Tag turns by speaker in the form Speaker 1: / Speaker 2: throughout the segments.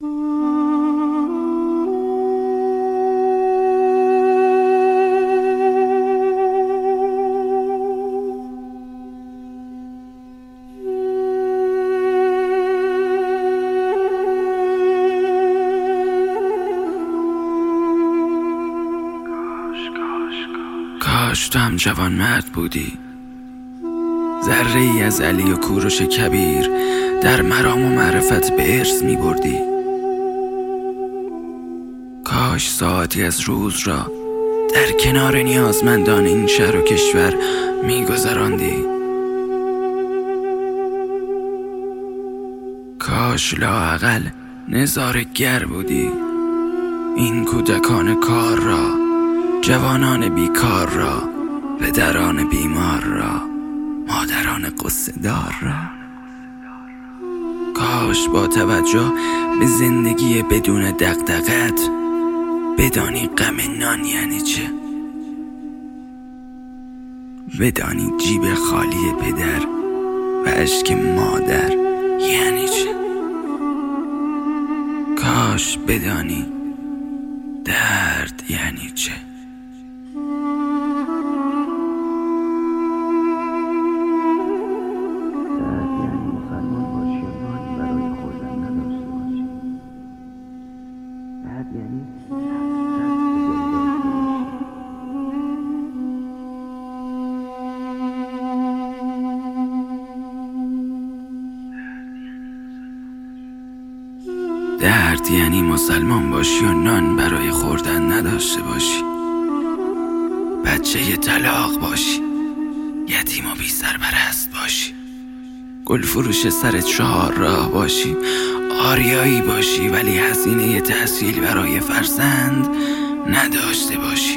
Speaker 1: کاش تو هم جوان مرد بودی، ذره ای از علی و کوروش کبیر در مرام و معرفت به ارث می بردی. کاش ساعتی از روز را در کنار نیازمندان این شهر و کشور می گذراندی. کاش لااقل نظاره‌گر بودی، این کودکان کار را، جوانان بیکار را، پدران بیمار را، مادران قصه دار را. کاش با توجه به زندگی بدون دغدغه‌ات بدانی غم نان یعنی چه، بدانی جیب خالی پدر و اشک مادر یعنی چه. کاش بدانی درد یعنی چه. درد یعنی مسلمان باشی و نان برای خوردن نداشته باشی، بچه طلاق باشی، یتیم و بی سرپرست باشی، گل فروش سر 4 راه باشی، آریایی باشی ولی هزینه تحصیل برای فرزند نداشته باشی،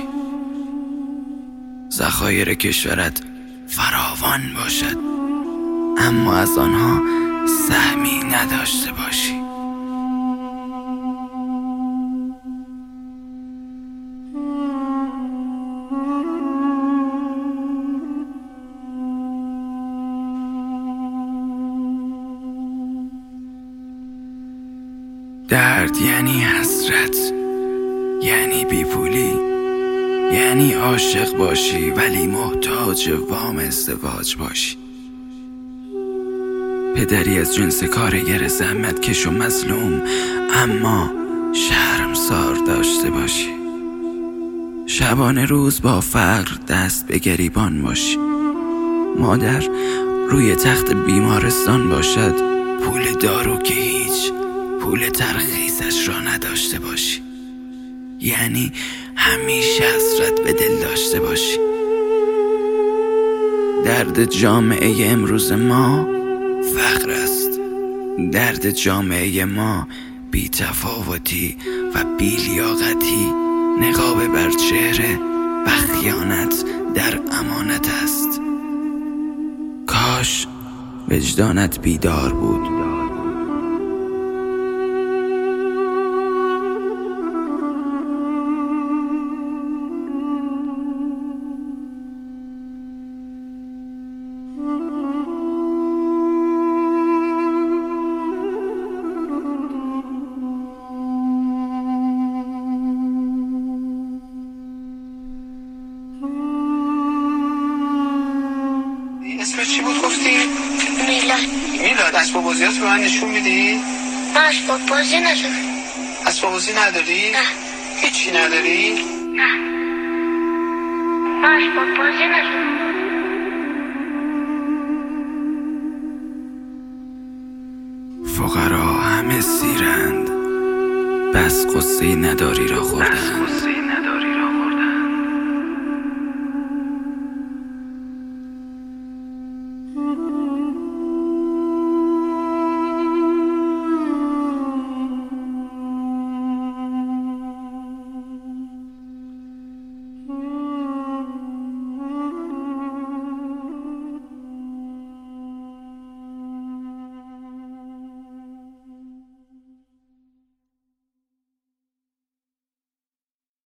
Speaker 1: ذخایر کشورت فراوان باشد اما از آنها سهمی نداشته باشی. درد یعنی حسرت، یعنی بیپولی، یعنی عاشق باشی ولی محتاج وام ازدواج باشی، پدری از جنس کارگر زحمت کش و مظلوم اما شرمسار داشته باشی، شبانه روز با فقر دست به گریبان باشی، مادر روی تخت بیمارستان باشد، پول دارو که هیچ، پول ترخیصش را نداشته باشی، یعنی همیشه حسرت به دل داشته باشی. درد جامعه امروز ما فقر است، درد جامعه ما بی‌تفاوتی و بی‌لیاقتی، نقاب بر چهره و خیانت در امانت است. کاش وجدانت بیدار بود.
Speaker 2: اسمت چی بود گفتی؟ میلاد. اسباب بازیات به من نشون میدی؟
Speaker 3: نه اسباب بازی ندارم.
Speaker 2: اسباب بازی نداری؟
Speaker 3: نه.
Speaker 2: هیچی نداری؟
Speaker 3: نه اسباب بازی ندارم.
Speaker 1: فقرا همه سیرند، بس قصه نداری را خوردند.